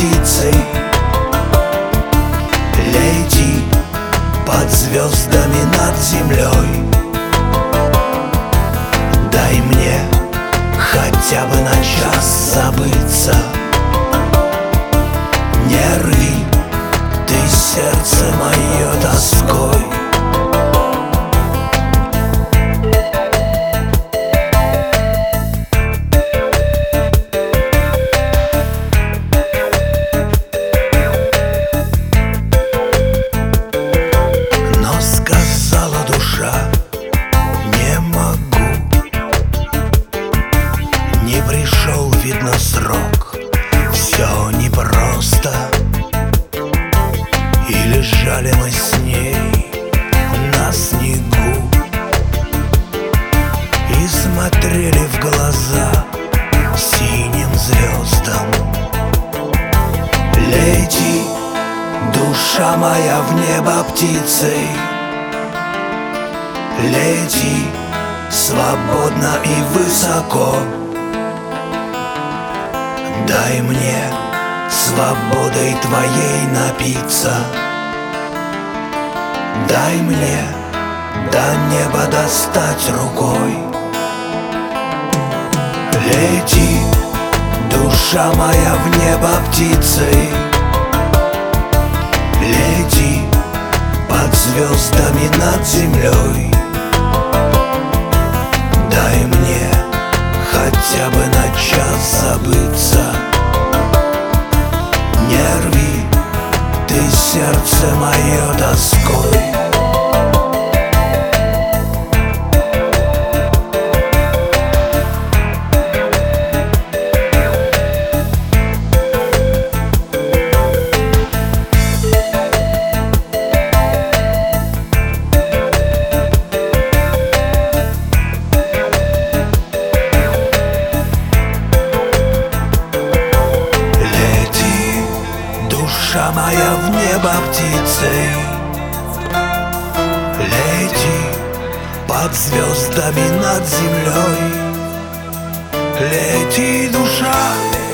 птицей. Лети под звездами над землей. Дай мне хотя бы на час забыться. Не рви ты сердце мое тоской. Но сказала душа: не могу. Не пришел, видно, срок. Все непросто. И лежали мы с ней на снегу и смотрели в глаза синим звездам. Лети, душа моя, в небо птицей. Лети свободно и высоко. Дай мне свободой твоей напиться. Дай мне до неба достать рукой. Лети, душа моя, в небо птицей. Лети под звездами над землей. Дай мне хотя бы на час забыться. Не рви ты сердце мое тоской. Душа моя, в небо птицей. Лети под звездами над землей. Лети, душа.